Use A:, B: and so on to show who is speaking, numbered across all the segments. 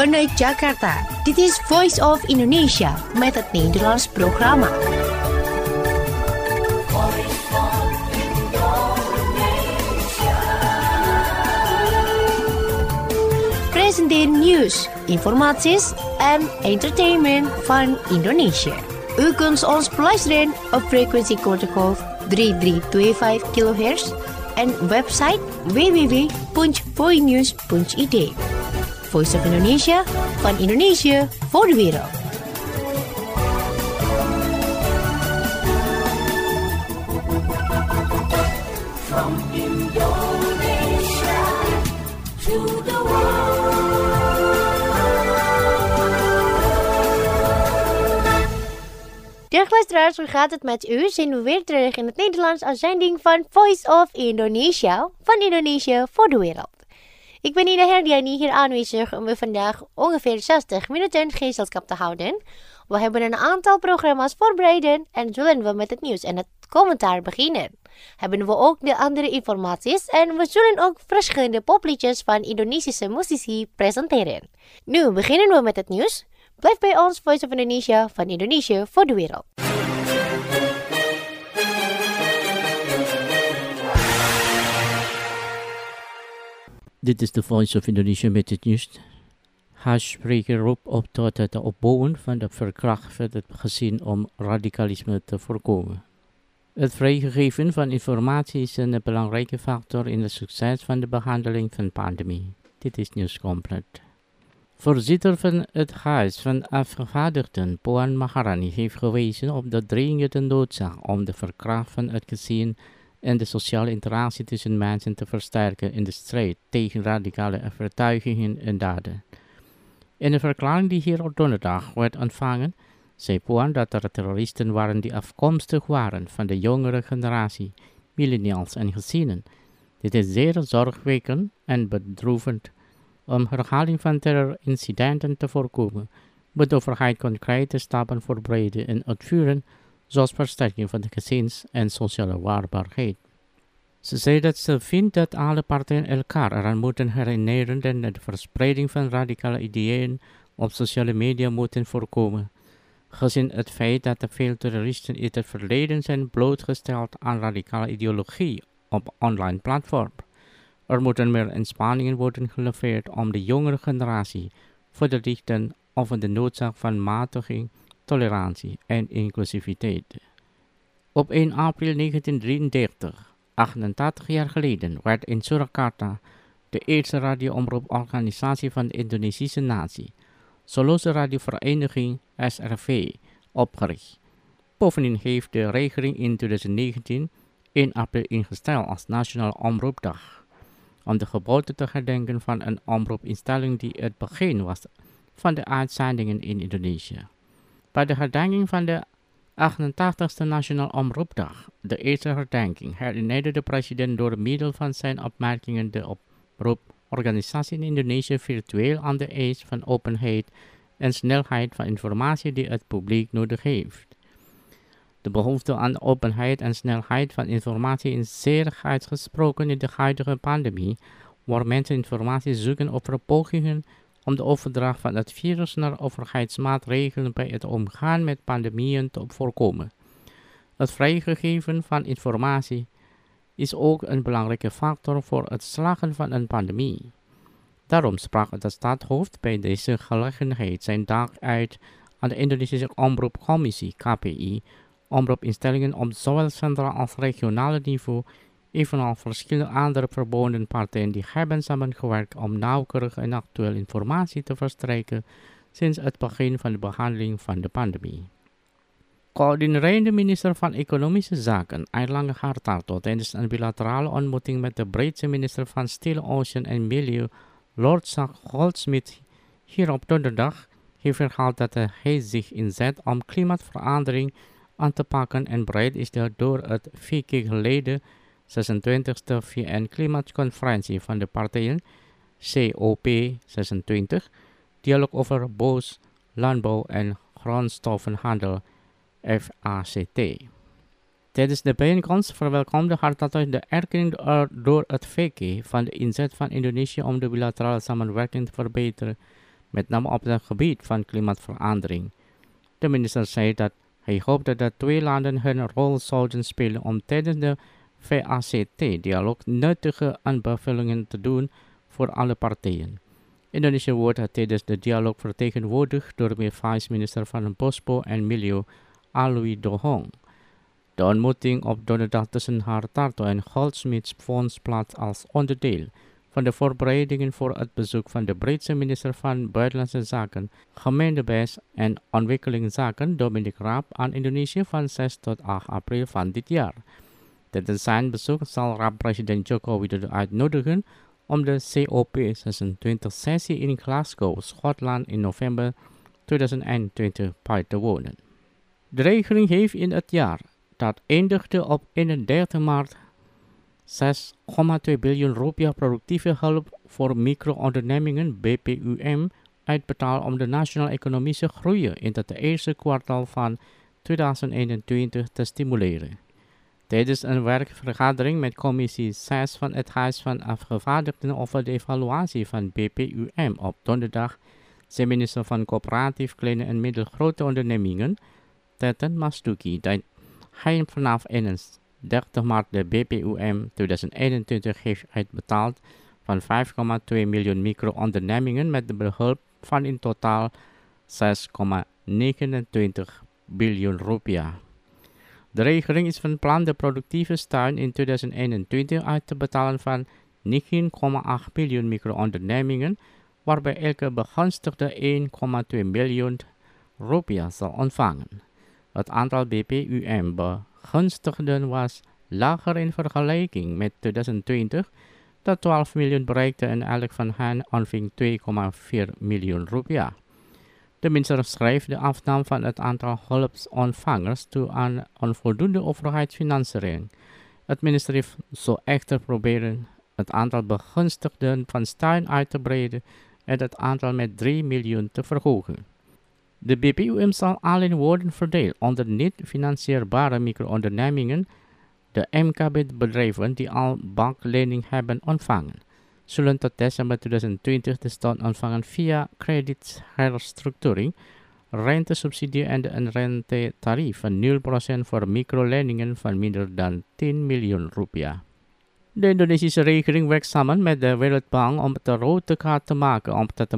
A: Vanuit Jakarta, dit is Voice of Indonesia met het Nederlands programma. Presenteer nieuws, informaties en entertainment van Indonesië. U kunt ons beluisteren op frequentiecodecode 3325 kHz en website www.voinews.id. Voice of Indonesia, van Indonesië voor de wereld. From Indonesia to the world. Dear luisteraars, hoe gaat het met u? Zijn we weer terug in het Nederlands uitzending van Voice of Indonesia, van Indonesië voor de wereld. Ik ben Ida Herdiani hier aanwezig om u vandaag ongeveer 60 minuten gezelschap te houden. We hebben een aantal programma's voorbereid en zullen we met het nieuws en het commentaar beginnen. Hebben we ook de andere informaties en we zullen ook verschillende popliedjes van Indonesische muzici presenteren. Nu beginnen we met het nieuws. Blijf bij ons, Voice of Indonesia, van Indonesië voor de wereld.
B: Dit is de Voice of Indonesia met het nieuws. Huisspreker roept op tot het opbouwen van de verkracht van het gezin om radicalisme te voorkomen. Het vrijgeven van informatie is een belangrijke factor in het succes van de behandeling van de pandemie. Dit is Nieuws Compleet. Voorzitter van het Huis van Afgevaardigden, Puan Maharani, heeft gewezen op de dringende noodzaak om de verkracht van het gezin en de sociale interactie tussen mensen te versterken in de strijd tegen radicale overtuigingen en daden. In een verklaring die hier op donderdag werd ontvangen, zei Puan dat er terroristen waren die afkomstig waren van de jongere generatie, millennials en gezinnen. Dit is zeer zorgwekkend en bedroevend. Om herhaling van terrorincidenten te voorkomen, moet de overheid concrete stappen voorbereiden en uitvoeren, zoals versterking van de gezins- en sociale waarbaarheid. Ze zei dat ze vindt dat alle partijen elkaar eraan moeten herinneren dat de verspreiding van radicale ideeën op sociale media moeten voorkomen, gezien het feit dat veel terroristen in het verleden zijn blootgesteld aan radicale ideologie op online platforms. Er moeten meer inspanningen worden geleverd om de jongere generatie voor te richten over de noodzaak van matiging, tolerantie en inclusiviteit. Op 1 april 1933, 88 jaar geleden, werd in Surakarta de eerste radioomroeporganisatie van de Indonesische natie, Sulawesi Radiovereniging SRV, opgericht. Bovendien heeft de regering in 2019 1 april ingesteld als Nationaal Omroepdag, om de geboorte te herdenken van een omroepinstelling die het begin was van de uitzendingen in Indonesië. Bij de herdenking van de 88e Nationaal Omroepdag, de eerste herdenking, herinnerde de president door middel van zijn opmerkingen de omroeporganisatie in Indonesië virtueel aan de eis van openheid en snelheid van informatie die het publiek nodig heeft. De behoefte aan openheid en snelheid van informatie is zeer uitgesproken in de huidige pandemie, waar mensen informatie zoeken over pogingen om de overdracht van het virus naar overheidsmaatregelen bij het omgaan met pandemieën te voorkomen. Het vrijgeven van informatie is ook een belangrijke factor voor het slagen van een pandemie. Daarom sprak de staatshoofd bij deze gelegenheid zijn dank uit aan de Indonesische Omroepcommissie KPI, omroepinstellingen op zowel centraal als regionale niveau, evenals verschillende andere verbonden partijen die hebben samengewerkt om nauwkeurig en actuele informatie te verstrekken sinds het begin van de behandeling van de pandemie. Coördinerende minister van Economische Zaken, Airlangga Hartarto, tijdens een bilaterale ontmoeting met de Britse minister van Stille Ocean en Milieu, Lord Zach Goldsmith, hier op donderdag, heeft herhaald dat hij zich inzet om klimaatverandering aan te pakken en bereid is door het 4 keer geleden 26e VN-klimaatconferentie van de partijen COP26, dialoog over bos, landbouw en grondstoffenhandel FACT. Tijdens de bijeenkomst verwelkomde Hartarto de erkenning door het VK van de inzet van Indonesië om de bilaterale samenwerking te verbeteren met name op het gebied van klimaatverandering. De minister zei dat hij hoopt dat de twee landen hun rol zouden spelen om tijdens de VACT-dialoog nuttige aanbevelingen te doen voor alle partijen. Indonesië wordt tijdens de dialoog vertegenwoordigd door de vice-minister van Bosbou en Milieu, Alwi Dohong. De ontmoeting op donderdag tussen Hartarto en Goldsmith vond plaats als onderdeel van de voorbereidingen voor het bezoek van de Britse minister van Buitenlandse Zaken, Gemeentebeheer en Ontwikkelingszaken Dominic Raab aan Indonesië van 6 tot 8 april van dit jaar. Tijdens zijn bezoek zal Raab president Joko Widodo uitnodigen om de COP26-sessie in Glasgow, Schotland in november 2020 bij te wonen. De regering heeft in het jaar dat eindigde op 31 maart 6,2 biljoen rupiah productieve hulp voor micro-ondernemingen BPUM uitbetaald om de nationale economische groei in het eerste kwartaal van 2021 te stimuleren. Tijdens een werkvergadering met commissie 6 van het Huis van Afgevaardigden over de evaluatie van BPUM op donderdag zei minister van Coöperatief Kleine en Middelgrote Ondernemingen, Teten Mastuki, dat hij vanaf 31 maart de BPUM 2021 heeft uitbetaald van 5,2 miljoen micro-ondernemingen met de behulp van in totaal 6,29 biljoen rupiah. De regering is van plan de productieve steun in 2021 uit te betalen van 19,8 miljoen micro-ondernemingen, waarbij elke begunstigde 1,2 miljoen rupiah zal ontvangen. Het aantal BPUM-begunstigden was lager in vergelijking met 2020, dat 12 miljoen bereikte en elk van hen ontving 2,4 miljoen rupiah. De minister schrijft de afname van het aantal hulpsontvangers toe aan onvoldoende overheidsfinanciering. Het ministerie zou echter proberen het aantal begunstigden van steun uit te breiden en het aantal met 3 miljoen te verhogen. De BPUM zal alleen worden verdeeld onder niet-financieerbare micro-ondernemingen. De MKB-bedrijven die al banklening hebben ontvangen, zullen tot december 2020 de steun ontvangen via kredietherstructuring, rentesubsidie en een rentetarief van 0% voor microleningen van minder dan 10 miljoen rupiah. De Indonesische regering werkt samen met de Wereldbank om het rode kaart te maken om het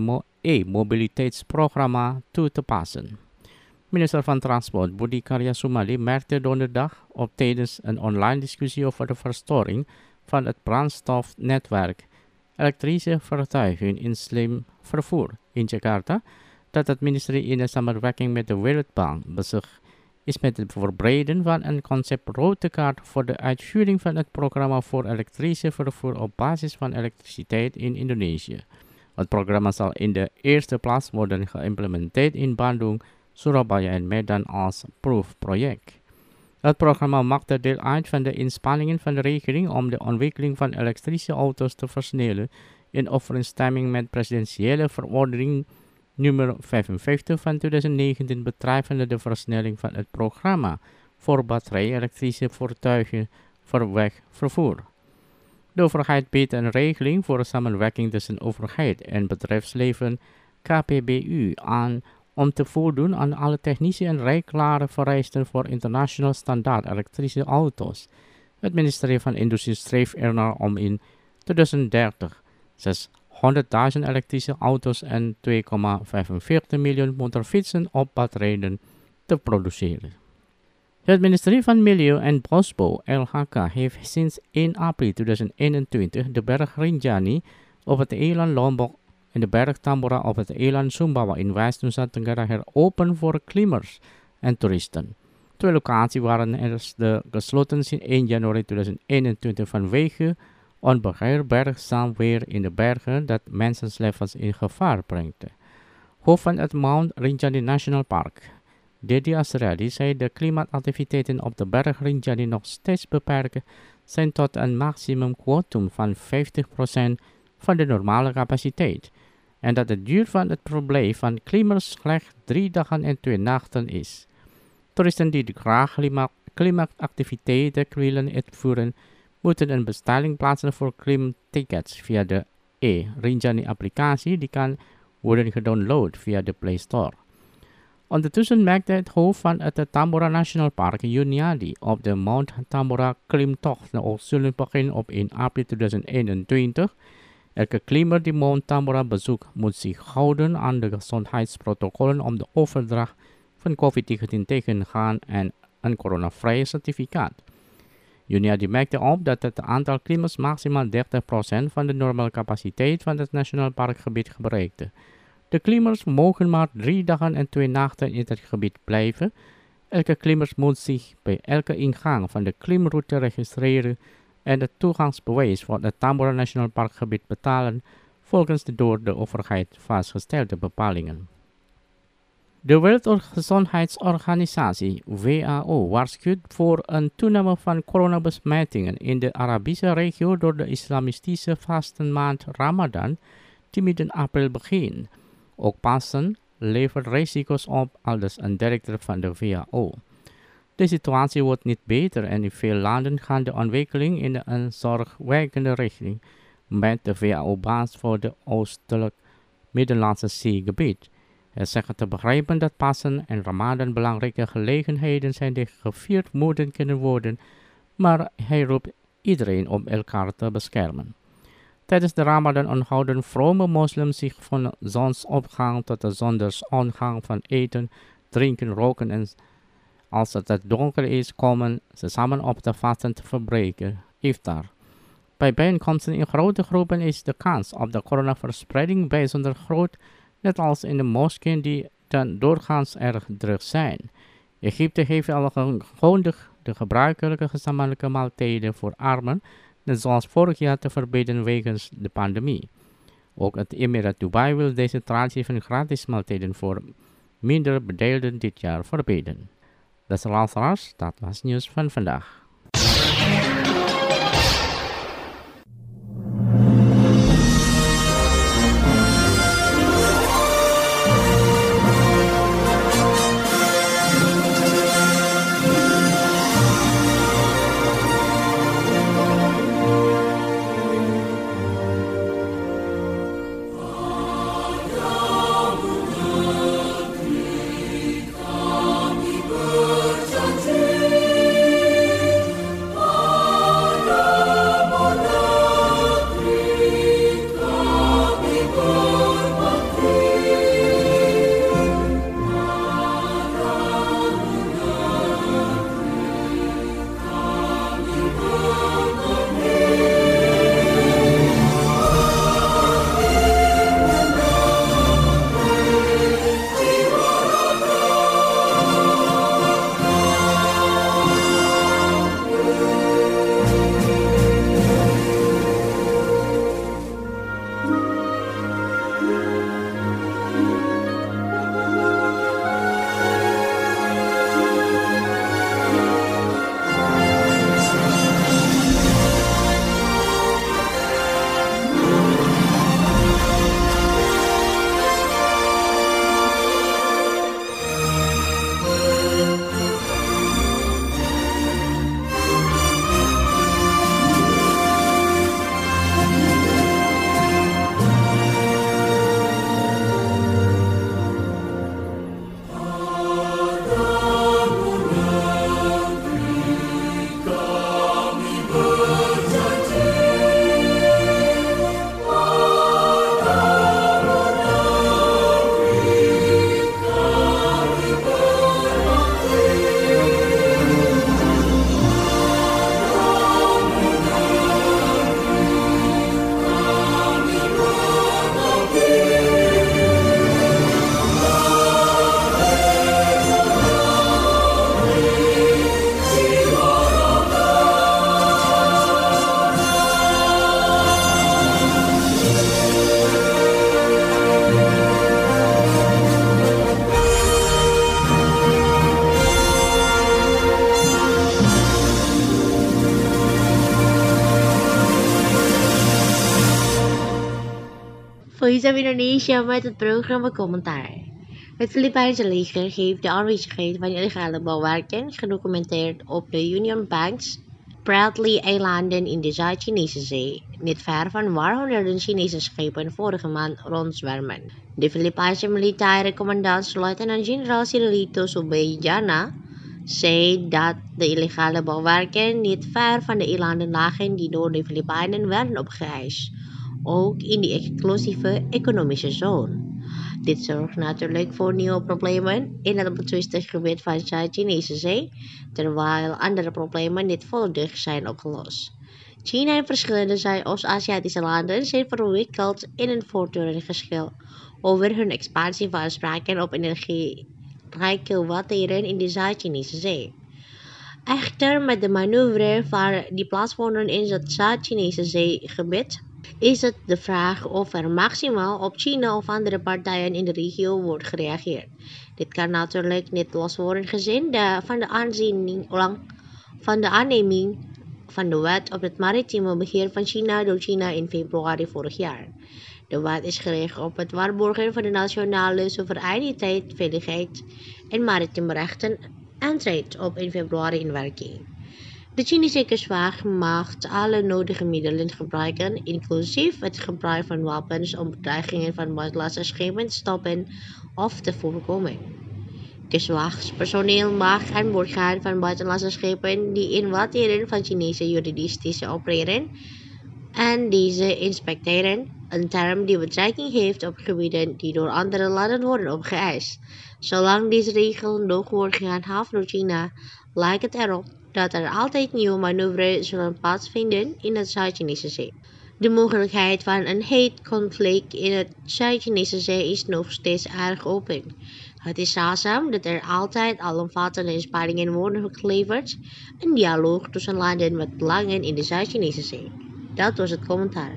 B: e-mobiliteitsprogramma toe te passen. Minister van Transport Budi Karya Sumadi merkte donderdag op tijdens een online discussie over de verstoring van het brandstofnetwerk elektrische voertuigen in slim vervoer in Jakarta dat het ministerie in samenwerking met de Wereldbank bezig is met het verbreiden van een concept rode kaart voor de uitvoering van het programma voor elektrische vervoer op basis van elektriciteit in Indonesië. Het programma zal in de eerste plaats worden geïmplementeerd in Bandung, Surabaya en Medan als proefproject. Het programma maakt deel uit van de inspanningen van de regering om de ontwikkeling van elektrische auto's te versnellen in overeenstemming met presidentiële verordening nummer 55 van 2019 betreffende de versnelling van het programma voor batterij-elektrische voertuigen voor wegvervoer. De overheid biedt een regeling voor samenwerking tussen overheid en bedrijfsleven KPBU aan om te voldoen aan alle technische en rijklare vereisten voor internationaal standaard elektrische auto's. Het ministerie van Industrie streeft ernaar om in 2030 600.000 elektrische auto's en 2,45 miljoen motorfietsen op batterijen te produceren. Het ministerie van Milieu en Bosbou, LHK, heeft sinds 1 april 2021 de berg Rinjani op het eiland Lombok en de berg Tambora op het eiland Sumbawa in West-Nusa Tenggara heropen voor klimmers en toeristen. Twee locaties waren eerst gesloten sinds 1 januari 2021 vanwege onbeheerbaar weer in de bergen dat mensenlevens in gevaar brengt. Hoofd van het Mount Rinjani National Park, Dedi Asradi, zei de klimaatactiviteiten op de berg Rinjani nog steeds beperkt zijn tot een maximum quotum van 50% van de normale capaciteit en dat de duur van het probleem van klimmers slechts 3 dagen en 2 nachten is. Toeristen die graag klimaatactiviteiten willen uitvoeren, moeten een bestelling plaatsen voor klimtickets via de Rinjani applicatie die kan worden gedownload via de Play Store. Ondertussen merkte het hoofd van het Tambora National Park, Juniadi, op de Mount Tambora klimtocht zullen beginnen op 1 april 2021. Elke klimmer die Mount Tambora bezoekt moet zich houden aan de gezondheidsprotocollen om de overdracht van COVID-19 tegen te gaan en een coronavrije certificaat. Juniadi merkte op dat het aantal klimmers maximaal 30% van de normale capaciteit van het Nationaal Parkgebied bereikte. De klimmers mogen maar 3 dagen en 2 nachten in het gebied blijven. Elke klimmer moet zich bij elke ingang van de klimroute registreren en het toegangsbewijs voor het Tambora National Parkgebied betalen volgens de door de overheid vastgestelde bepalingen. De Wereldgezondheidsorganisatie WHO waarschuwt voor een toename van coronabesmettingen in de Arabische regio door de islamistische vastenmaand Ramadan die midden april begint. Ook Pasen levert risico's op, aldus een directeur van de WHO. De situatie wordt niet beter en in veel landen gaan de ontwikkeling in een zorgwekkende richting, met de WHO-baas voor de Oostelijk Middellandse Zeegebied. Hij zegt te begrijpen dat Pasen en Ramadan belangrijke gelegenheden zijn die gevierd moeten kunnen worden, maar hij roept iedereen om elkaar te beschermen. Tijdens de Ramadan onthouden vrome moslims zich van zonsopgang tot de zonsondergang van eten, drinken, roken en als het donker is komen ze samen op de vasten te verbreken, iftar. Bij bijeenkomsten in grote groepen is de kans op de coronaverspreiding bijzonder groot, net als in de moskeeën die dan doorgaans erg druk zijn. Egypte heeft al aangekondigd de gebruikelijke gezamenlijke maaltijden voor armen, net zoals vorig jaar, te verbieden wegens de pandemie. Ook het Emirat Dubai wil deze traditie van gratis maaltijden voor minder bedeelden dit jaar verbieden. Beste luisteraars, dat was nieuws van vandaag.
A: Voice of Indonesia met het programma Commentaar. Het Filipijnse leger heeft de aanwezigheid van illegale bouwwerken gedocumenteerd op de Union Banks Spratly-eilanden in de Zuid-Chinese Zee, niet ver van waar honderden Chinese schepen vorige maand rondzwermen. De Filipijnse militaire commandant luitenant-generaal Cirilito Subejana zei dat de illegale bouwwerken niet ver van de eilanden lagen die door de Filipijnen werden opgeëist, ook in die exclusieve economische zone. Dit zorgt natuurlijk voor nieuwe problemen in het betwistig gebied van de Zuid-Chinese Zee, terwijl andere problemen niet volledig zijn opgelost. China en verschillende Zuidoost-Aziatische landen zijn verwikkeld in een voortdurend geschil over hun expansie van aanspraken op energierijke wateren in de Zuid-Chinese Zee. Echter, met de manoeuvre die plaatsvonden in het Zuid-Chinese zeegebied, is het de vraag of er maximaal op China of andere partijen in de regio wordt gereageerd. Dit kan natuurlijk niet los worden gezien van de aanneming van de wet op het maritieme beheer van China door China in februari vorig jaar. De wet is gericht op het waarborgen van de nationale soevereiniteit, veiligheid en maritieme rechten en treedt op in februari in werking. De Chinese kustwacht mag alle nodige middelen gebruiken, inclusief het gebruik van wapens om bedreigingen van buitenlandse schepen te stoppen of te voorkomen. Kustwachtspersoneel mag aan boord gaan van buitenlandse schepen die in wateren van Chinese jurisdictie opereren en deze inspecteren, een term die betrekking heeft op gebieden die door andere landen worden opgeëist. Zolang deze regel nog wordt gehandhaafd door China, lijkt het erop dat er altijd nieuwe manoeuvres zullen plaatsvinden in het Zuid-Chinese Zee. De mogelijkheid van een heet conflict in het Zuid-Chinese Zee is nog steeds erg open. Het is zeldzaam dat er altijd alomvattende inspanningen worden geleverd, een dialoog tussen landen met belangen in de Zuid-Chinese Zee. Dat was het commentaar.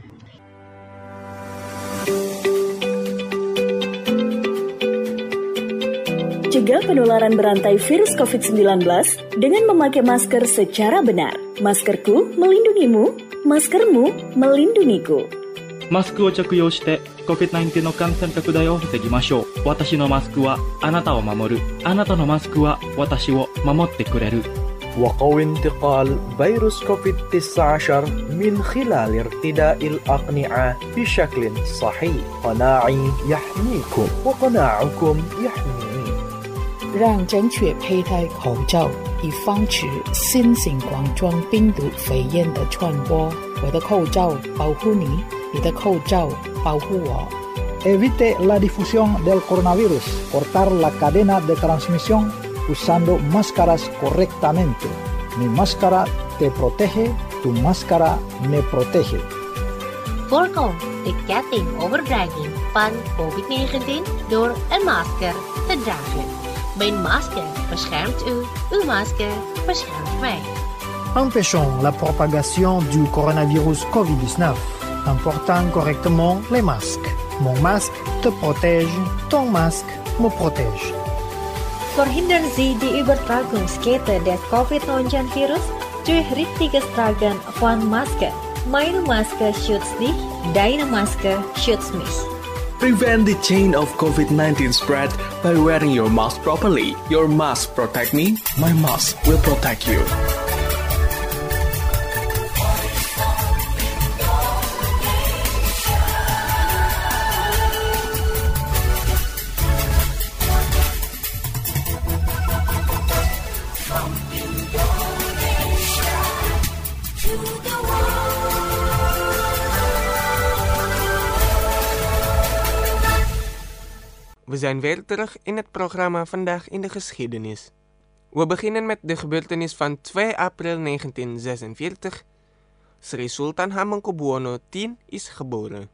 C: Cegah penularan berantai virus COVID-19 dengan memakai masker secara benar. Maskerku melindungimu, maskermu melindungiku.
D: マスクを着用して COVID-19 の感染拡大を防ぎましょう。私のマスクはあなたを守る。あなたのマスクは私を守ってくれる。
E: وقوي انتقال فيروس كوفيد-19 من خلال ارتداء الأقنعة بشكل صحيح. قناعي يحميكم وقناعكم يحميني.
F: 让正确佩戴口罩，以防止新型冠状病毒肺炎的传播。我的口罩保护你，你的口罩保护我。
G: Evite la difusión del coronavirus. Cortar la cadena de transmisión usando máscaras correctamente. Mi máscara te protege, tu máscara me protege.
A: Voorkom de kettingoverdraging van COVID-19 door een masker te dragen. Mijn masker beschermt u, uw masker beschermt mij.
H: Empêchons la propagation du coronavirus COVID-19 en portant correctement les masques. Mon masque te protège, ton masque me protège.
I: Verhindern Sie die Übertragungskette des Covid-19-Virus durch richtiges Tragen von Maske. Meine Maske schützt dich, deine Maske schützt mich.
J: Prevent the chain of COVID-19 spread by wearing your mask properly. Your mask protect me, my mask will protect you.
K: We zijn weer terug in het programma Vandaag in de Geschiedenis. We beginnen met de gebeurtenis van 2 april 1946. Sri Sultan Hamengkubuwono X is geboren.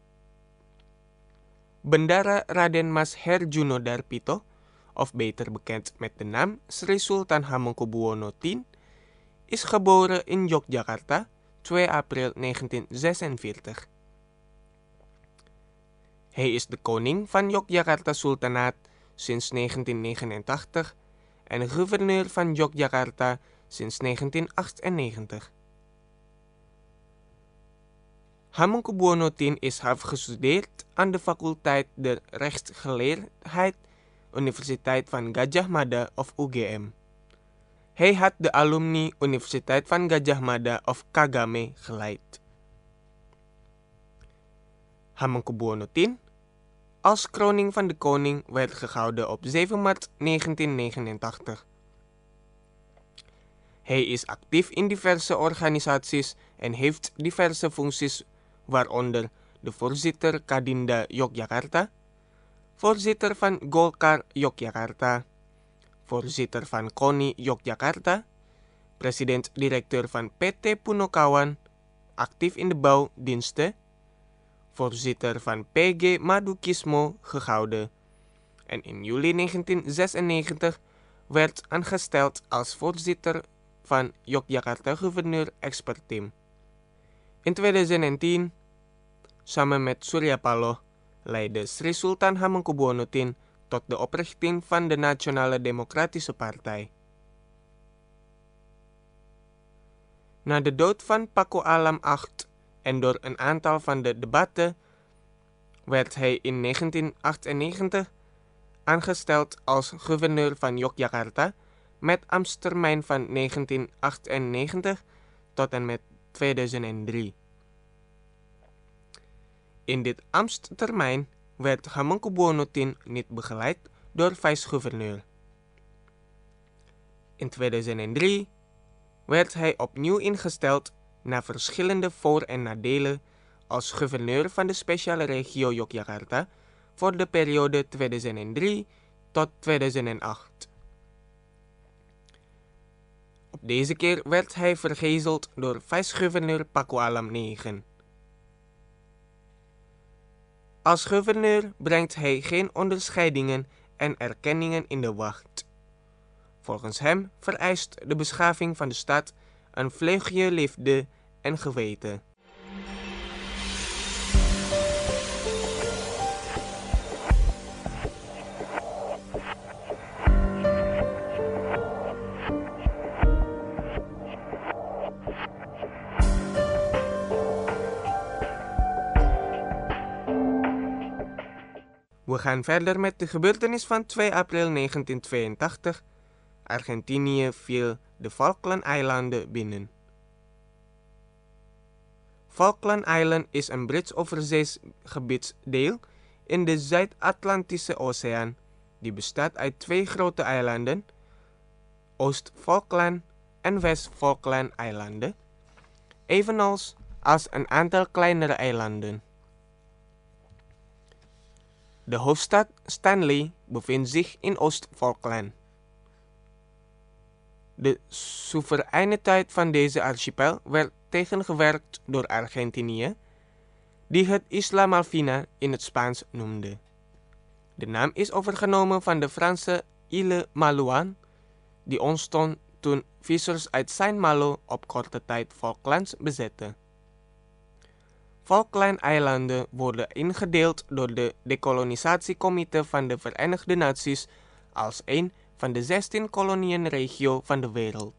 K: Bendara Raden Mas Herjunodar-Pito, of beter bekend met de naam Sri Sultan Hamengkubuwono X, is geboren in Yogyakarta 2 april 1946. Hij is de koning van Yogyakarta Sultanaat sinds 1989 en gouverneur van Yogyakarta sinds 1998. Hamengkubuwono X is afgestudeerd aan de faculteit der rechtsgeleerdheid Universiteit van Gadjah Mada of UGM. Hij had de alumni Universiteit van Gajah Mada of Kagame geleid. Hamengkubuwono X, als kroning van de koning, werd gehouden op 7 maart 1989. Hij is actief in diverse organisaties en heeft diverse functies, waaronder de voorzitter Kadinda Yogyakarta, voorzitter van Golkar Yogyakarta, voorzitter van KONI Yogyakarta, president-directeur van PT Punokawan, actief in de bouwdiensten, voorzitter van PG Madukismo gehouden en in juli 1996 werd aangesteld als voorzitter van Yogyakarta Gouverneur Expertteam. In 2010, samen met Surya Paloh, leidde Sri Sultan Hamengkubuwono X tot de oprichting van de Nationale Democratische Partij. Na de dood van Paku Alam VIII en door een aantal van de debatten werd hij in 1998 aangesteld als gouverneur van Yogyakarta met ambtstermijn van 1998 tot en met 2003. In dit ambtstermijn werd Hamengkubuwono X niet begeleid door vice-gouverneur. In 2003 werd hij opnieuw ingesteld na verschillende voor- en nadelen als gouverneur van de speciale regio Yogyakarta voor de periode 2003 tot 2008. Op deze keer werd hij vergezeld door vice-gouverneur Paku Alam IX. Als gouverneur brengt hij geen onderscheidingen en erkenningen in de wacht. Volgens hem vereist de beschaving van de stad een vleugje liefde en geweten. We gaan verder met de gebeurtenis van 2 april 1982. Argentinië viel de Falklandeilanden binnen. Falkland Island is een Brits overzees gebiedsdeel in de Zuid-Atlantische Oceaan, die bestaat uit 2 grote eilanden, Oost-Falkland en West-Falkland-eilanden, evenals als een aantal kleinere eilanden. De hoofdstad Stanley bevindt zich in Oost-Falkland. De soevereiniteit van deze archipel werd tegengewerkt door Argentinië, die het Isla Malvina in het Spaans noemde. De naam is overgenomen van de Franse Île Malouine, die ontstond toen vissers uit Saint-Malo op korte tijd Falklands bezetten. Falklandeilanden worden ingedeeld door de decolonisatiecomité van de Verenigde Naties als een van de 16 koloniënregio van de wereld.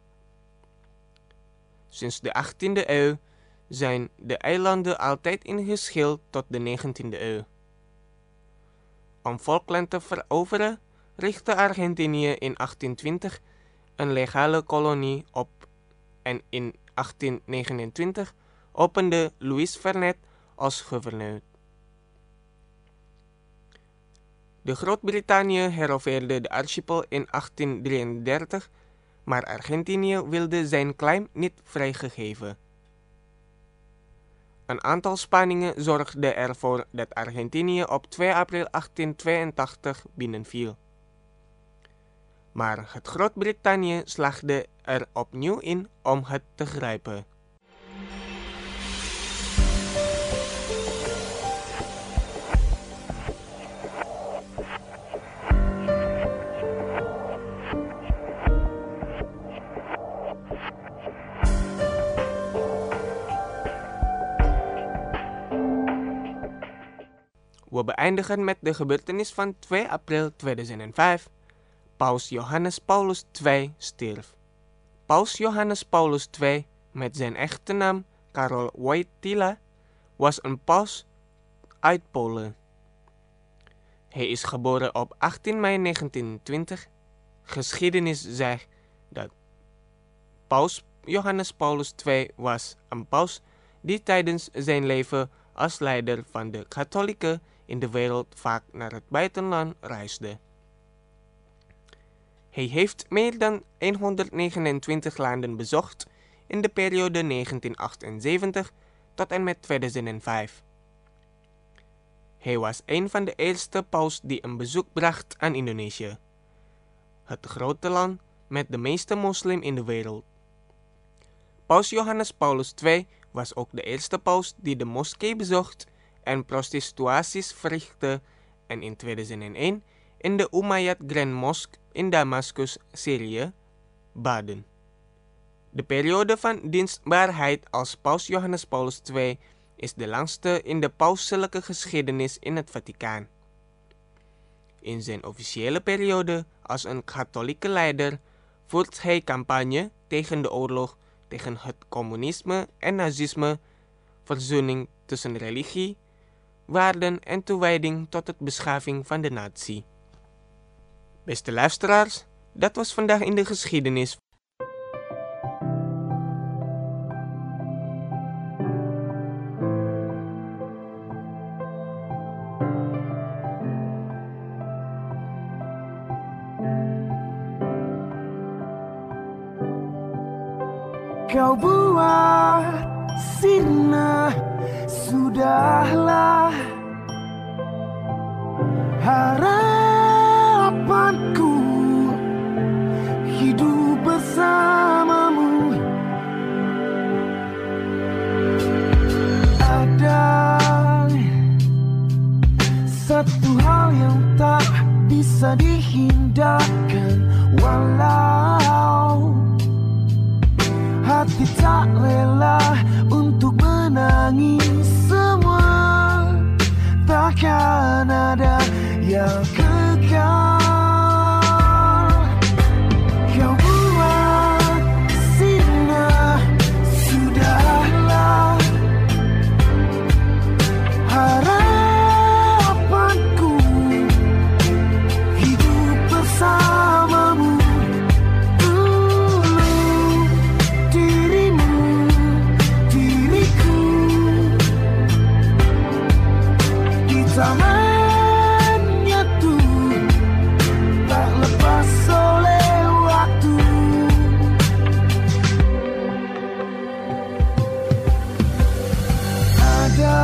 K: Sinds de 18e eeuw zijn de eilanden altijd in geschil tot de 19e eeuw. Om Falkland te veroveren, richtte Argentinië in 1820 een legale kolonie op en in 1829 opende Louis Vernet als gouverneur. De Groot-Brittannië heroverde de archipel in 1833, maar Argentinië wilde zijn claim niet vrijgegeven. Een aantal spanningen zorgde ervoor dat Argentinië op 2 april 1882 binnenviel. Maar het Groot-Brittannië slaagde er opnieuw in om het te grijpen. We beëindigen met de gebeurtenis van 2 april 2005. Paus Johannes Paulus II stierf. Paus Johannes Paulus II, met zijn echte naam Karol Wojtyla, was een paus uit Polen. Hij is geboren op 18 mei 1920. Geschiedenis zegt dat Paus Johannes Paulus II was een paus die tijdens zijn leven als leider van de katholieken in de wereld vaak naar het buitenland reisde. Hij heeft meer dan 129 landen bezocht in de periode 1978 tot en met 2005. Hij was een van de eerste paus die een bezoek bracht aan Indonesië, het grote land met de meeste moslim in de wereld. Paus Johannes Paulus II was ook de eerste paus die de moskee bezocht en prostituties verrichtte en in 2001 in de Umayyad Grand Mosque in Damascus, Syrië, baden. De periode van dienstbaarheid als paus Johannes Paulus II is de langste in de pauselijke geschiedenis in het Vaticaan. In zijn officiële periode als een katholieke leider voert hij campagne tegen de oorlog tegen het communisme en nazisme, verzoening tussen religie, waarden en toewijding tot de beschaving van de natie. Beste luisteraars, dat was vandaag in de geschiedenis.
L: Kau buat sirna, sudahlah harapanku hidup bersamamu. Ada satu hal yang tak bisa dihindarkan, walau hati tak rela untuk menangis, semua takkan ada yang kekal. Kau buat sinar, sudahlah harapanku hidup bersamamu. Zamannya tuh tak lepas oleh waktu. Ada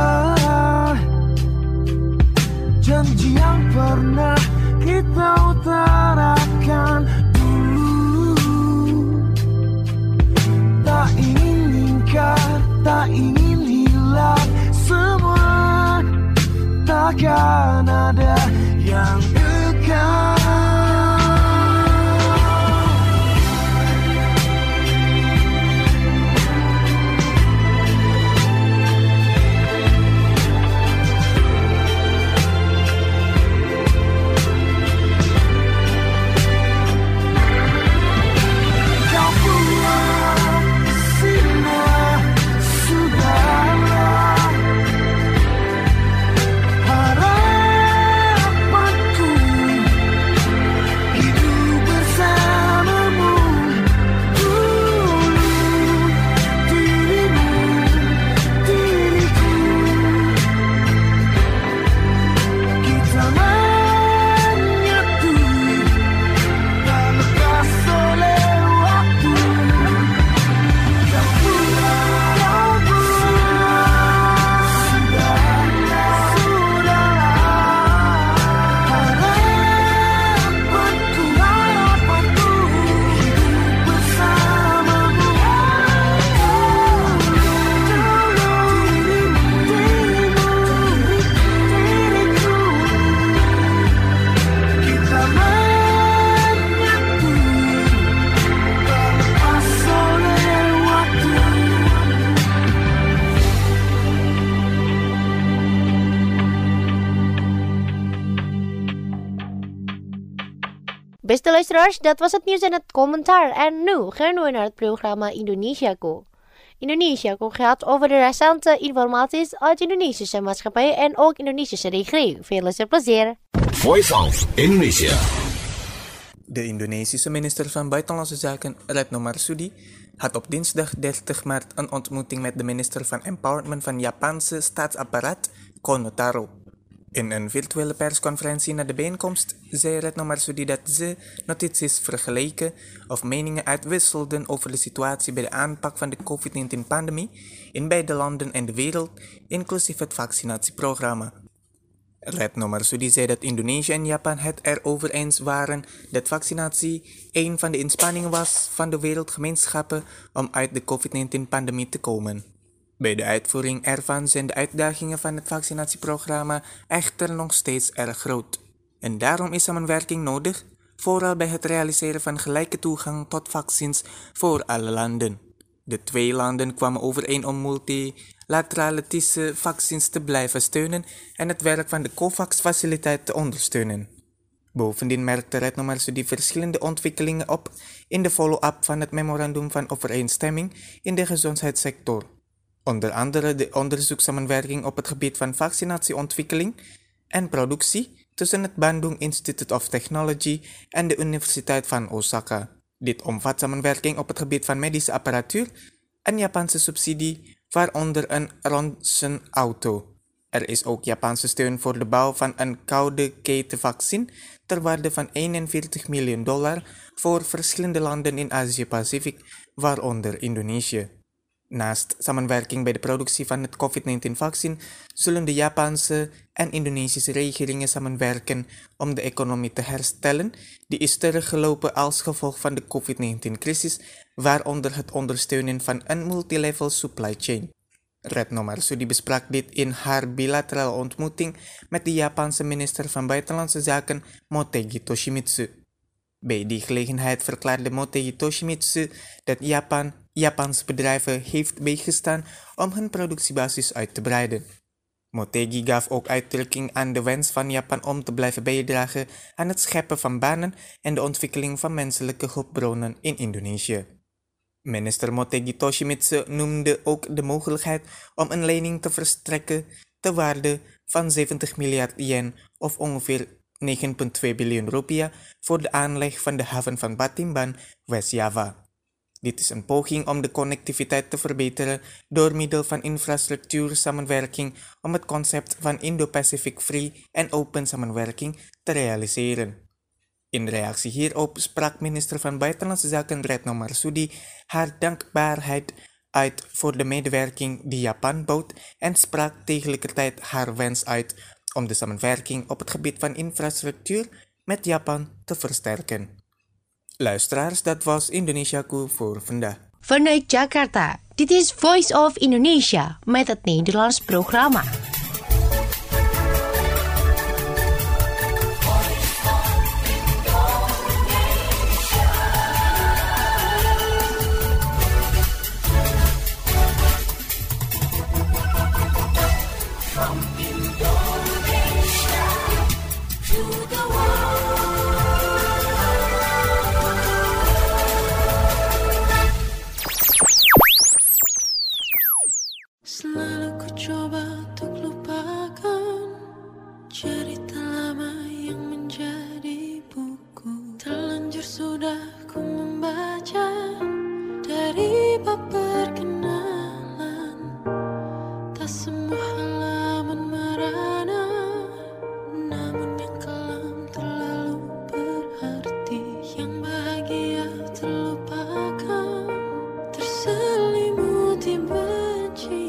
L: janji yang pernah kita utarakan dulu, tak ingin ingkar, tak ingin hilang, semua takkan ada yang kekal. Kau buat sinar, sudahlah harapanku hidup bersamamu. Dulu dirimu, diriku, kita menyatu tak lepas oleh waktu. Kau buat harapanku hidup bersamamu. Dirimu, diriku, kita menyatu tak lepas oleh waktu.
A: Beste luisteraars, dat was het nieuws en het commentaar. En nu gaan we naar het programma Indonesiaku. Indonesiaku gaat over de recente informaties uit Indonesische maatschappij en ook Indonesische regering. Veel luisterplezier.
M: Voice of Indonesia.
N: De Indonesische minister van Buitenlandse Zaken, Retno Marsudi,
K: had op dinsdag 30 maart een ontmoeting met de minister van Empowerment van Japanse staatsapparaat, Kono Taro. In een virtuele persconferentie na de bijeenkomst zei Retno Marsudi dat ze notities vergeleken of meningen uitwisselden over de situatie bij de aanpak van de COVID-19-pandemie in beide landen en de wereld, inclusief het vaccinatieprogramma. Retno Marsudi zei dat Indonesië en Japan het erover eens waren dat vaccinatie een van de inspanningen was van de wereldgemeenschappen om uit de COVID-19-pandemie te komen. Bij de uitvoering ervan zijn de uitdagingen van het vaccinatieprogramma echter nog steeds erg groot. En daarom is samenwerking nodig, vooral bij het realiseren van gelijke toegang tot vaccins voor alle landen. De twee landen kwamen overeen om multilateralistische vaccins te blijven steunen en het werk van de COVAX-faciliteit te ondersteunen. Bovendien merkte Retno Marsudi verschillende ontwikkelingen op in de follow-up van het memorandum van overeenstemming in de gezondheidssector. Onder andere de onderzoekssamenwerking op het gebied van vaccinatieontwikkeling en productie tussen het Bandung Institute of Technology en de Universiteit van Osaka. Dit omvat samenwerking op het gebied van medische apparatuur en Japanse subsidie, waaronder een Ronson-auto. Er is ook Japanse steun voor de bouw van een koude ketenvaccin ter waarde van $41 miljoen voor verschillende landen in Azië-Pacific, waaronder Indonesië. Naast samenwerking bij de productie van het COVID-19-vaccin zullen de Japanse en Indonesische regeringen samenwerken om de economie te herstellen, die is teruggelopen als gevolg van de COVID-19-crisis, waaronder het ondersteunen van een multilevel supply chain. Retno Marsudi besprak dit in haar bilaterale ontmoeting met de Japanse minister van Buitenlandse Zaken Motegi Toshimitsu. Bij die gelegenheid verklaarde Motegi Toshimitsu dat Japanse bedrijven heeft bijgestaan om hun productiebasis uit te breiden. Motegi gaf ook uitdrukking aan de wens van Japan om te blijven bijdragen aan het scheppen van banen en de ontwikkeling van menselijke hulpbronnen in Indonesië. Minister Motegi Toshimitsu noemde ook de mogelijkheid om een lening te verstrekken ter waarde van 70 miljard yen of ongeveer 9,2 biljoen rupiah voor de aanleg van de haven van Batimban, West-Java. Dit is een poging om de connectiviteit te verbeteren door middel van infrastructuursamenwerking om het concept van Indo-Pacific Free en Open samenwerking te realiseren. In reactie hierop sprak minister van Buitenlandse Zaken Retno Marsudi haar dankbaarheid uit voor de medewerking die Japan bood en sprak tegelijkertijd haar wens uit om de samenwerking op het gebied van infrastructuur met Japan te versterken. Luisteraars, dat was Indonesiaku voor vandaag.
A: Vanuit Jakarta, dit is Voice of Indonesia met het Nederlands programma.
L: Selalu ku coba untuk lupakan cerita lama yang menjadi buku. Terlanjur sudah ku membaca dari bab perkenalan. Tak semua halaman merana, namun yang kelam terlalu berarti. Yang bahagia terlupakan, terselimuti benci.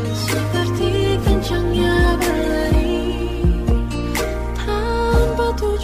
L: Tanpa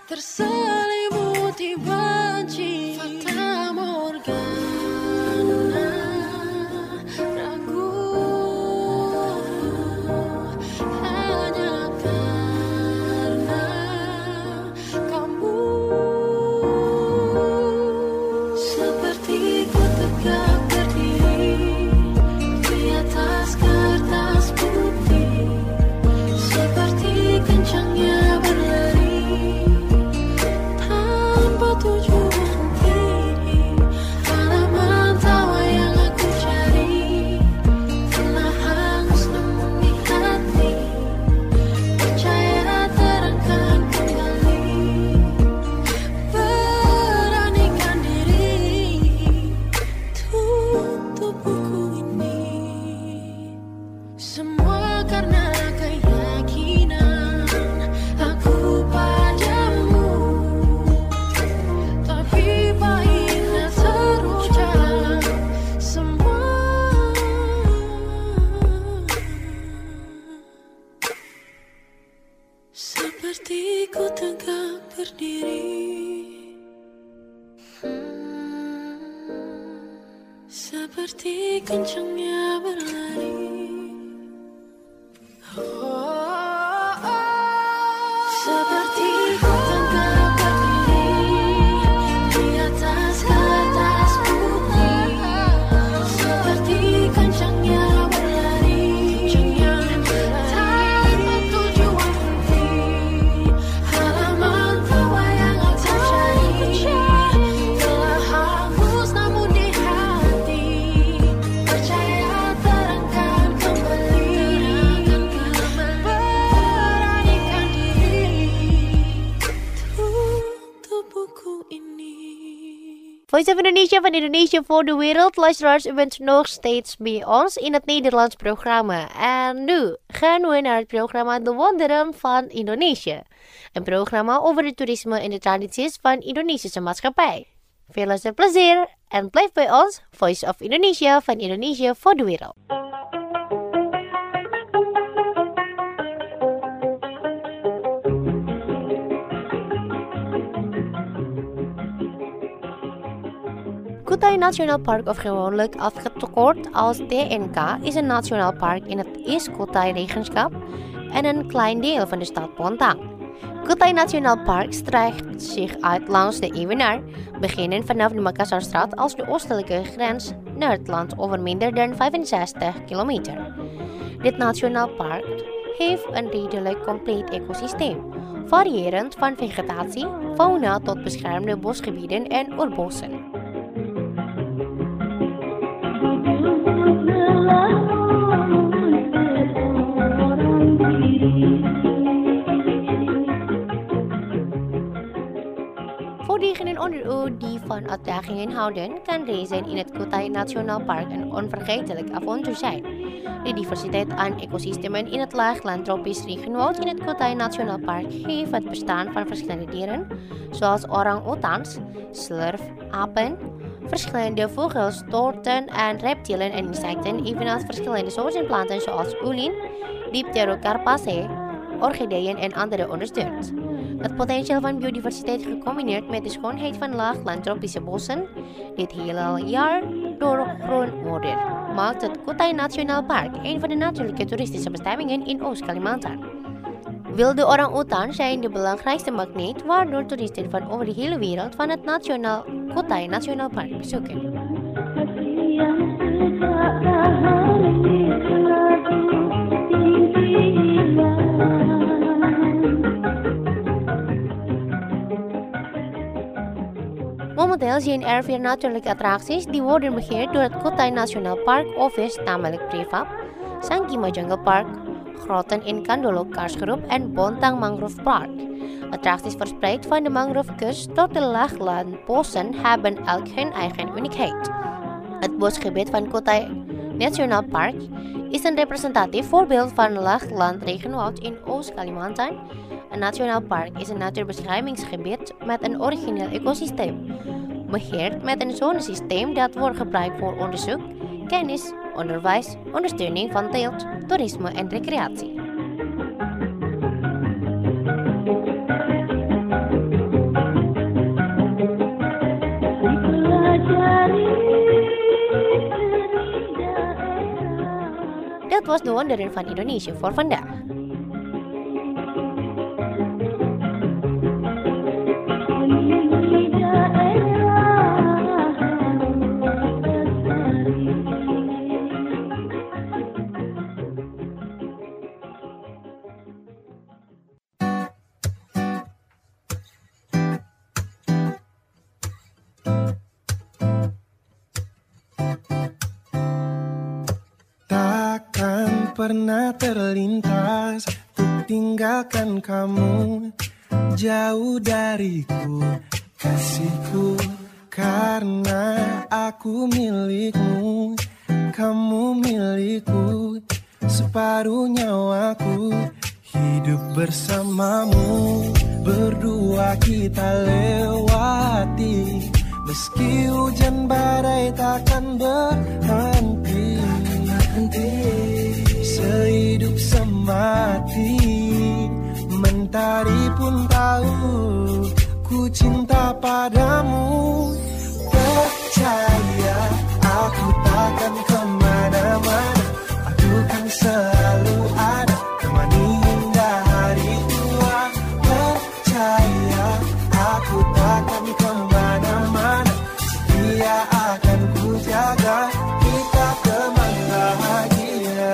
L: terselimuti benci, fata morgana, ragu hanya karena kamu. Seperti ku tegak berdiri di atas kertas putih, seperti kencangnya berlari tanpa tujuan diri. Halaman tawa yang aku cari telah hangus namun di hati, percaya terangkan kembali, beranikan diri, tutup buku ini. Semua karena keyakinan aku padamu, tapi pahitnya terucap semua. Seperti ku tegak berdiri, seperti kencangnya berlari. Seperti ku tegak berdiri di atas kertas putih, seperti kencangnya berlari tanpa tujuan pasti. Halaman tawa yang aku cari telah hangus namun di hati, percaya terangkan kembali, beranikan diri, tutup buku ini.
A: Voice of Indonesia van Indonesia voor de wereld. Luisteraars, u bent nog steeds bij ons in het Nederlands programma. En nu gaan we naar het programma De Wonderen van Indonesië. Een programma over het toerisme en de tradities van Indonesische maatschappij. Veel luisterplezier en blijf bij ons. Voice of Indonesia van Indonesia voor de wereld. Kutai National Park, of gewoonlijk afgekort als TNK, is een nationaal park in het East Kutai Regenschap en een klein deel van de stad Bontang. Kutai National Park strekt zich uit langs de Evenaar, beginnen vanaf de Makassarstraat als de oostelijke grens naar het land over minder dan 65 kilometer. Dit nationaal park heeft een redelijk compleet ecosysteem, variërend van vegetatie, fauna tot beschermde bosgebieden en oerbossen. Voor diegenen onder u die van uitdagingen houden, kan reizen in het Kutai National Park een onvergetelijk avontuur zijn. De diversiteit aan ecosystemen in het laagland tropisch regenwoud in het Kutai National Park geeft het bestaan van verschillende dieren, zoals orang-oetangs, slurfapen, verschillende vogels, torten en reptielen en insecten, evenals verschillende soorten planten zoals ulin, Dipterocarpaceae, orchideeën en andere ondersteunt. Het potentieel van biodiversiteit gecombineerd met de schoonheid van laagland tropische bossen, dit hele jaar doorgroen worden, maakt het Kutai National Park een van de natuurlijke toeristische bestemmingen in Oost-Kalimantan. Wilde orang-oetan zijn de belangrijkste magneet waardoor toeristen van over de hele wereld van het Kutai National Park bezoeken. Momenteel zijn er 4 natuurlijke attracties die worden beheerd door het Kutai National Park Office, namelijk Prefab, Sangkima Jungle Park, Grotten in Kandolok Karsgroep en Bontang Mangrove Park. Attracties verspreid van de mangrovekust tot de laaglandbossen hebben elk hun eigen uniekheid. Het bosgebied van Kutai National Park is een representatief voorbeeld van laagland regenwoud in Oost-Kalimantan. Een nationaal park is een natuurbeschermingsgebied met een origineel ecosysteem, beheerd met een zonesysteem dat wordt gebruikt voor onderzoek, kennis, onderwijs, ondersteuning van teelt, toerisme en recreatie. de wonderen van Indonesië voor vandaag.
M: Pernah terlintas untuk tinggalkan kamu jauh dariku, kasihku, karena aku milikmu, kamu milikku, separuh nyawaku, hidup bersamamu, berdua kita lewati, meski hujan badai takkan berhenti. Sehidup semati, mentari pun tahu ku cinta padamu. Percaya aku takkan kemana-mana, aku kan selalu ada, temani hingga hari tua. Percaya aku takkan kemana-mana, setia akan ku jaga, kita teman bahagia.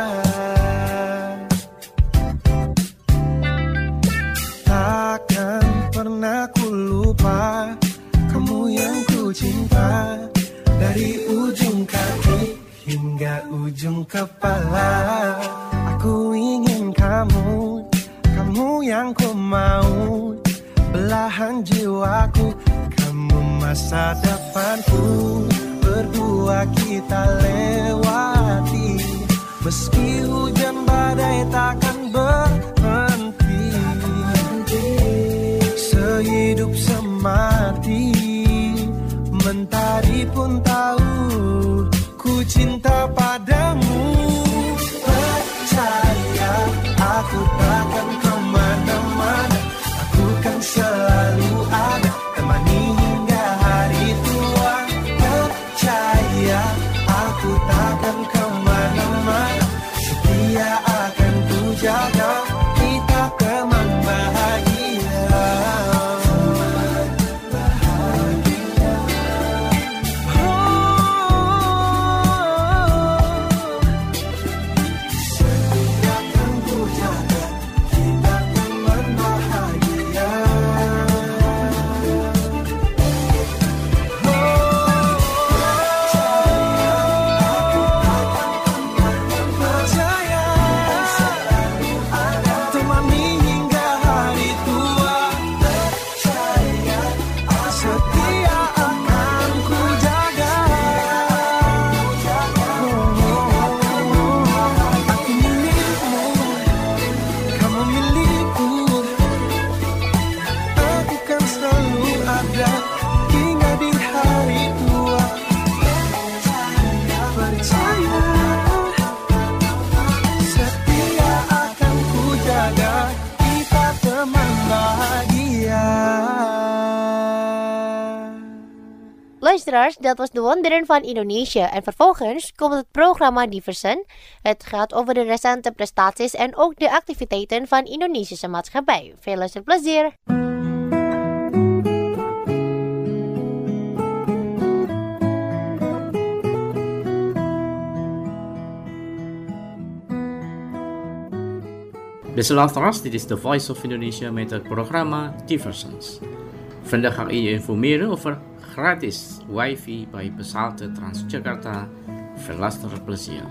M: Takkan pernah ku lupa kamu yang ku cinta, dari ujung kaki hingga ujung kepala. Aku ingin kamu, kamu yang ku mau, belahan jiwaku, kamu masa depanku, berdua kita lewati, meski hujan badai takkan berhenti. Sehidup semati, mentari pun tahu ku cinta padamu. Percaya aku takkan kemana-mana, aku kan selalu ada, temani hingga hari tua. Percaya aku takkan kemana-mana, setia akan ku jaga, kita teman bahagia.
A: Luisteraars, dat was de wonderen van Indonesië. En vervolgens komt het programma Diversen. Het gaat over de recente prestaties en ook de activiteiten van Indonesische maatschappij. Veel luisterplezier!
B: Beste luisteraars, dit is The Voice of Indonesia met het programma Diversens. Vandaag ga ik je informeren over gratis wifi bij Pesawat Transjakarta. Veel luisterplezier.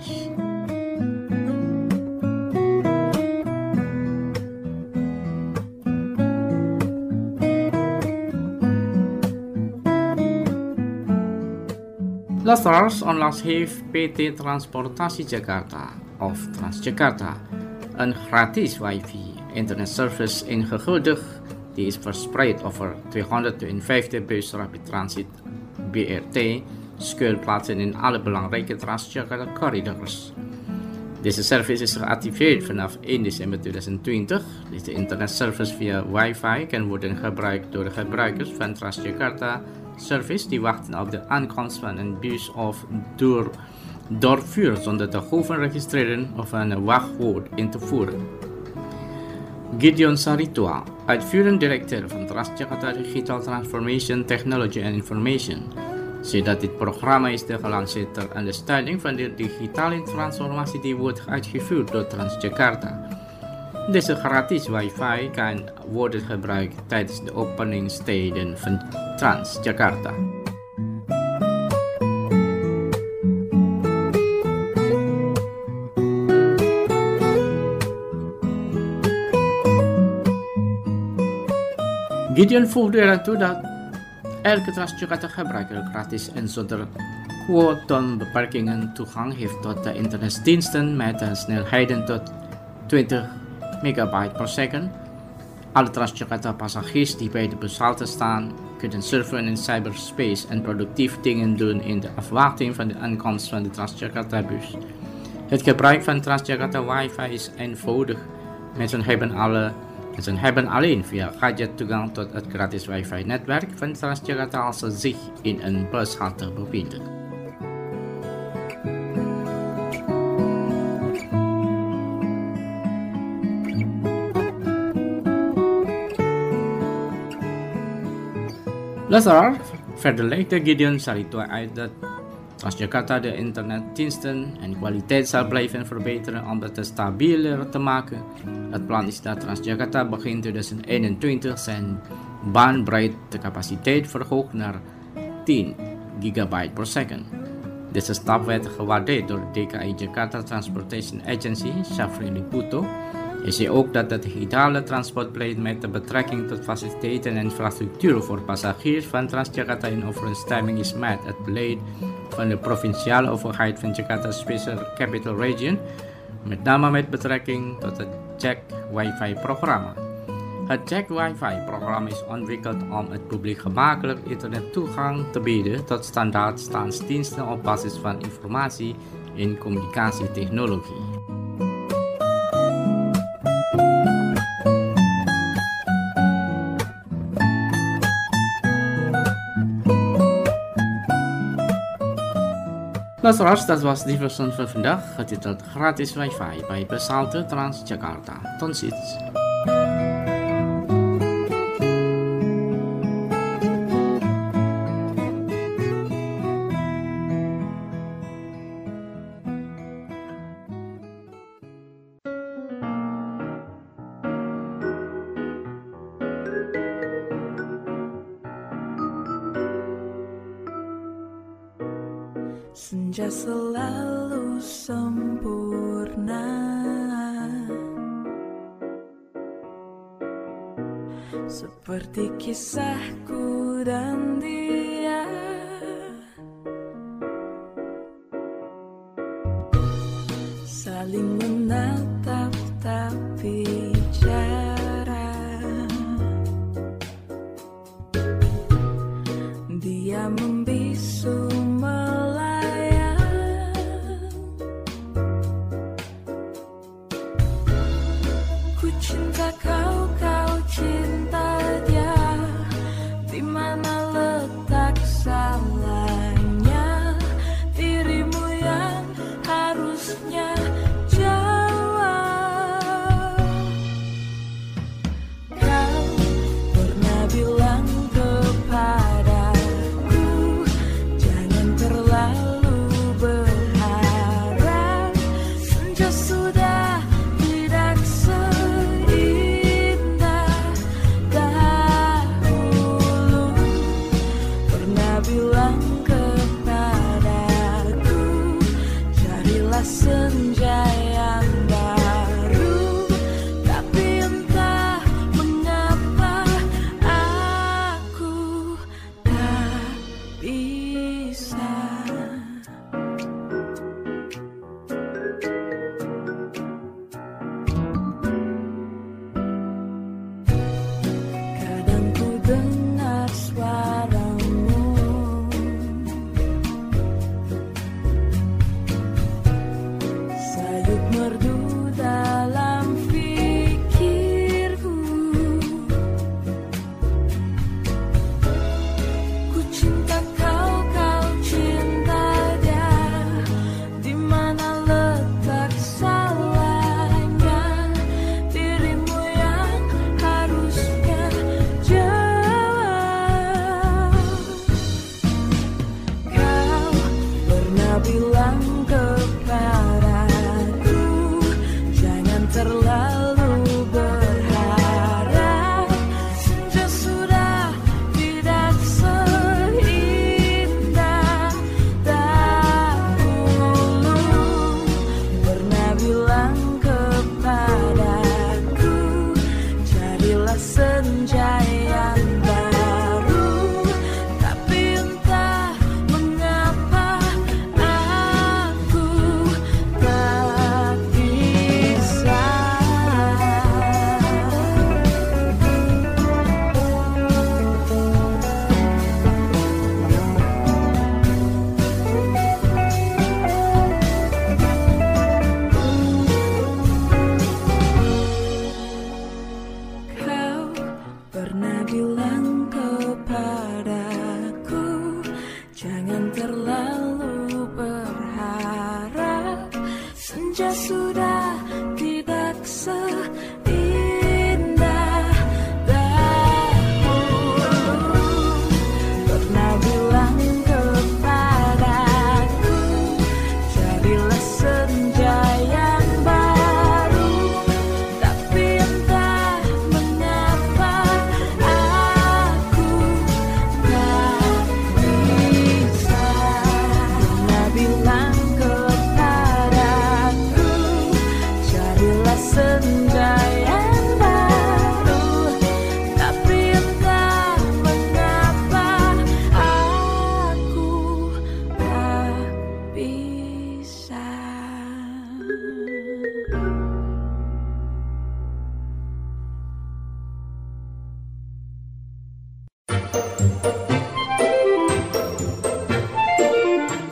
B: Luisteraars, onlangs heeft PT Transportasi Jakarta of Transjakarta een gratis wifi internet service ingeguldigd. Die is verspreid over 252 bus Rapid Transit BRT schuilplaatsen in alle belangrijke Transjakarta corridors. Deze service is geactiveerd vanaf 1 december 2020. Deze internetservice via wifi kan worden gebruikt door de gebruikers van Transjakarta service die wachten op de aankomst van een bus of door door vuur zonder te hoeven registreren of een wachtwoord in te voeren. Gideon Saritua, uitvoerend directeur van Transjakarta Digital Transformation Technology and Information, zei dat dit programma is gelanceerd ter ondersteuning van de digitale transformatie die wordt uitgevoerd door Transjakarta. Deze gratis wifi kan worden gebruikt tijdens de openingstijden van Transjakarta. Gideon voegde eraan toe dat elke Transjakarta-gebruiker gratis en zonder quotumbeperkingen toegang heeft tot de internetdiensten met snelheden tot 20 megabyte per second. Alle Transjakarta-passagiers die bij de bushalte staan, kunnen surfen in cyberspace en productief dingen doen in de afwachting van de aankomst van de Transjakarta-bus. Het gebruik van Transjakarta wifi is eenvoudig. Mensen hebben alleen via gadget toegang tot het gratis wifi-netwerk van Transjakarta als ze zich in een bushalte bevinden. Luisteraar, verder legde Gideon Saritua uit dat Transjakarta de internetdiensten en kwaliteit zal blijven verbeteren om het stabieler te maken. Het plan is dat Transjakarta begin 2021 zijn bandbreedtecapaciteit verhoogt naar 10 gigabyte per second. Deze stap werd gewaardeerd door de DKI Jakarta Transportation Agency, Shafri Liputo. Hij zei ook dat het digitale transportbeleid met betrekking tot faciliteiten en infrastructuur voor passagiers van Transjakarta in overeenstemming is met het beleid van de provinciale overheid van Jakarta Special Capital Region, met name met betrekking tot het Jack Wifi-programma. Het Jack Wifi-programma is ontwikkeld om het publiek gemakkelijk internettoegang te bieden tot standaard staansdiensten op basis van informatie- en communicatietechnologie. Luisteraars, dat was de versie van vandaag, getiteld Gratis Wifi bij bushalte Transjakarta. Tot ziens.
L: Senja selalu sempurna, seperti kisahku dan dia. Saling menatap tapi jarang. Dia membisu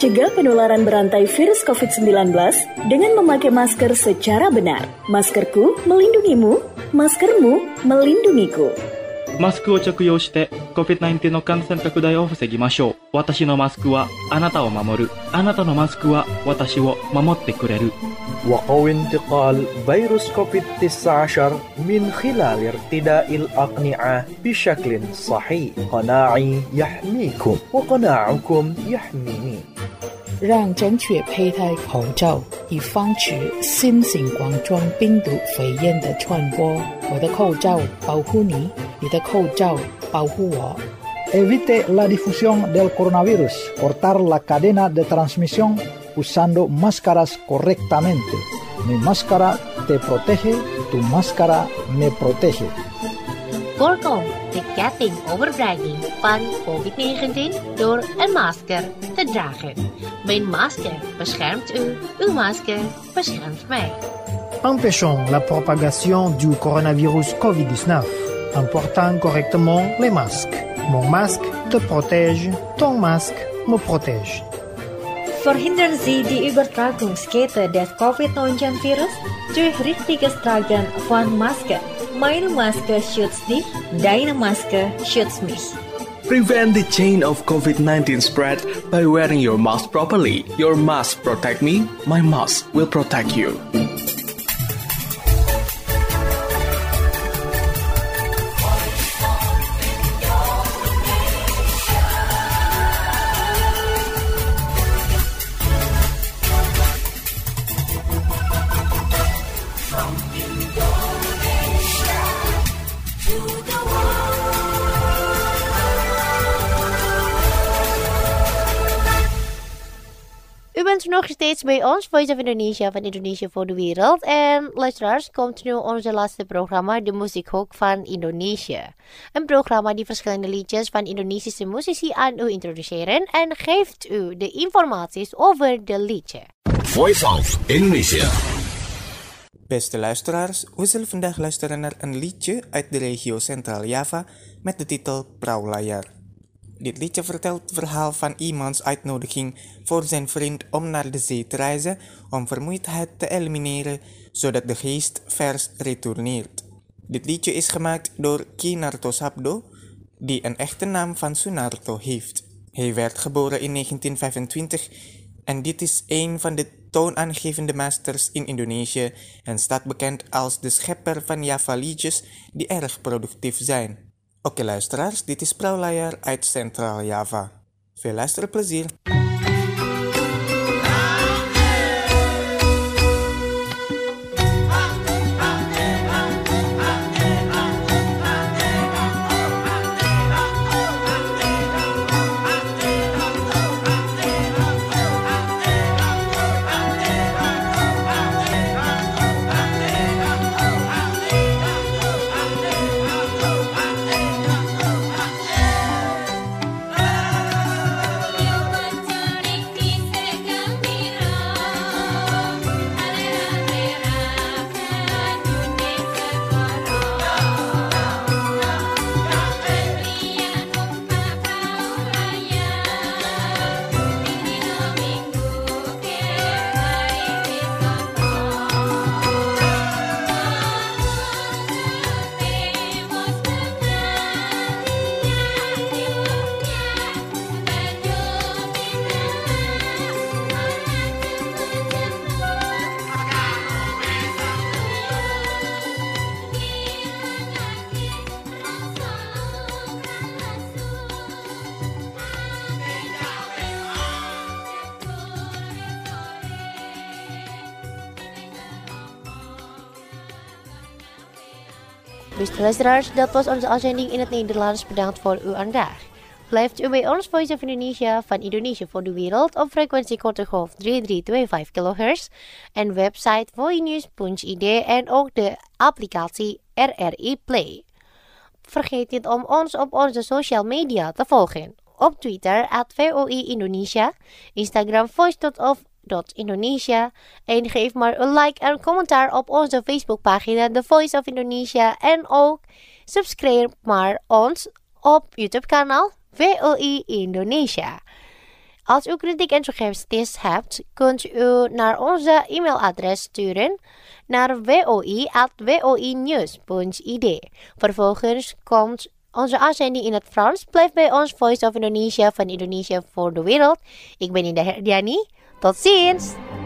C: Cegah penularan berantai virus COVID-19 dengan memakai masker secara benar. Maskerku melindungimu, maskermu melindungiku.
D: マスクを着用して COVID-19 の感染拡大を防ぎましょう。私のマスクはあなたを守る。あなたのマスクは私を守ってくれる。
E: وقوي انتقال فيروس كوفيد-19 من خلال ارتداء الأقنعة بشكل صحيح. قناعي يحميكم وقناعكم يحميني.
F: 让正确佩戴口罩，以防止新型冠状病毒肺炎的传播。我的口罩保护你，你的口罩保护我。
G: Evite la difusión del coronavirus. Cortar la cadena de transmisión usando máscaras correctamente. Mi máscara te protege, tu máscara me protege.
A: Voorkom de ketting overbreiding van COVID-19 door een masker te dragen. Mijn masker beschermt u, uw masker beschermt mij.
H: Empêchons la propagation du coronavirus COVID-19 en portant correctement les masques. Mon masque te protège, ton masque me protège.
I: Verhindern Sie die Übertragungskette des Covid-19-Virus durch richtiges Tragen von Maske. Meine Maske schützt dich, deine Maske schützt mich.
J: Prevent the chain of COVID-19 spread by wearing your mask properly. Your mask protect me, my mask will protect you.
A: U bent nog steeds bij ons, Voice of Indonesia van Indonesië voor de Wereld. En luisteraars, komt nu onze laatste programma, de Muziekhoek van Indonesië. Een programma die verschillende liedjes van Indonesische muzici aan u introduceren en geeft u de informaties over de liedje.
N: Voice of Indonesia.
K: Beste luisteraars, we zullen vandaag luisteren naar een liedje uit de regio Centraal Java met de titel Praulayar. Dit liedje vertelt het verhaal van iemands uitnodiging voor zijn vriend om naar de zee te reizen om vermoeidheid te elimineren, zodat de geest vers retourneert. Dit liedje is gemaakt door Kinarto Sabdo, die een echte naam van Sunarto heeft. Hij werd geboren in 1925 en dit is een van de toonaangevende masters in Indonesië en staat bekend als de schepper van Java-liedjes die erg productief zijn. Oké luisteraars, dit is Praulayar uit Centraal Java. Veel luisterplezier!
A: Beste luisteraars, dat was onze uitzending in het Nederlands. Bedankt voor uw aandacht. Blijft u bij ons Voice of Indonesia van Indonesië voor de Wereld op frequentie korte golf 3325 kHz en website voinews.id en ook de applicatie RRI Play. Vergeet niet om ons op onze social media te volgen. Op Twitter @VOI Indonesia, Instagram voice.of.Indonesia en geef maar een like en commentaar op onze Facebookpagina The Voice of Indonesia en ook subscribe maar ons op YouTube kanaal VOI Indonesia. Als u kritiek en suggesties hebt, kunt u naar onze e-mailadres sturen naar woi@woi-news.id. Vervolgens komt onze uitzending in het Frans. Blijf bij ons, Voice of Indonesia van Indonesië voor de wereld. Ik ben Indah Herdiani. Tot ziens!